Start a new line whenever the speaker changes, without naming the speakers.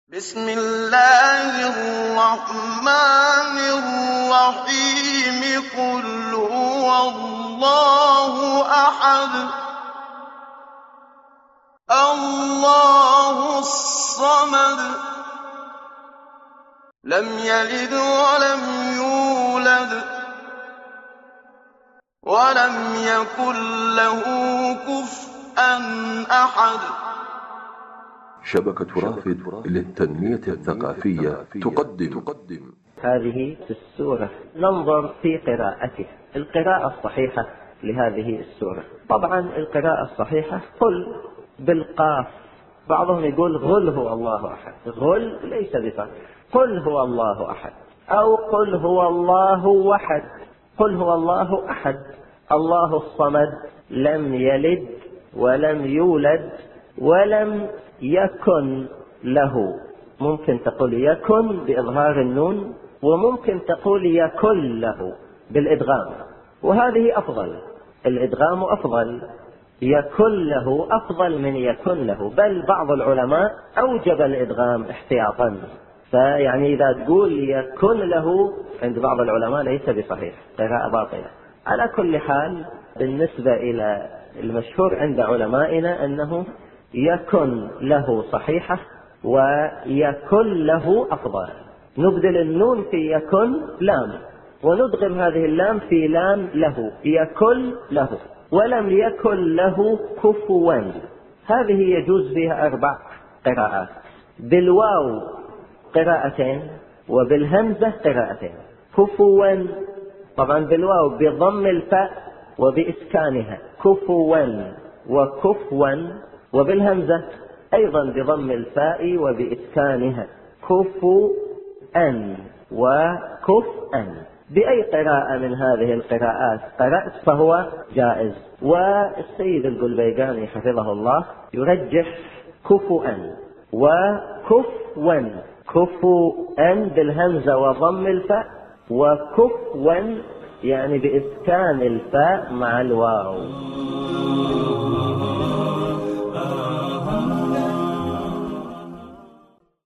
بسم الله الرحمن الرحيم قل هو الله أحد الله الصمد لم يلد ولم يولد ولم يكن له كفوا أحد.
شبكة رافد للتنمية الثقافية تقدم
هذه السورة. ننظر في قراءتها، القراءة الصحيحة لهذه السورة. طبعا القراءة الصحيحة قل بالقاف، بعضهم يقول غل هو الله أحد، غل ليس بصحيح، قل هو الله أحد أو قل هو الله وحد. قل هو الله أحد، الله الصمد، لم يلد ولم يولد ولم يكن له. ممكن تقول يكن بإظهار النون، وممكن تقول يكن له بالإدغام، وهذه أفضل، الإدغام أفضل، يكن له أفضل من يكن له، بل بعض العلماء أوجب الإدغام احتياطا. فيعني إذا تقول يكن له عند بعض العلماء ليس بصحيح، قراءة باطلة. على كل حال بالنسبة إلى المشهور عند علمائنا أنه يكن له صحيحة ويكن له أفضل. نبدل النون في يكن لام، وندغم هذه اللام في لام له، يكن له، ولم يكن له كفوا. هذه يجوز فيها 4 قراءات، بالواو قراءتين وبالهمزة قراءتين. كفوا طبعا بالواو بضم الفاء وبإسكانها كفوا وكفوا، وبالهمزة أيضا بضم الفاء وبإسكانها كفوا وكفءا. بأي قراءة من هذه القراءات قرأت فهو جائز. والسيد القلبيقاني حفظه الله يرجح كفوا وكفوا، كفوا بالهمزة وضم الفاء، وكفوا يعني بإسكان الفاء مع الواو.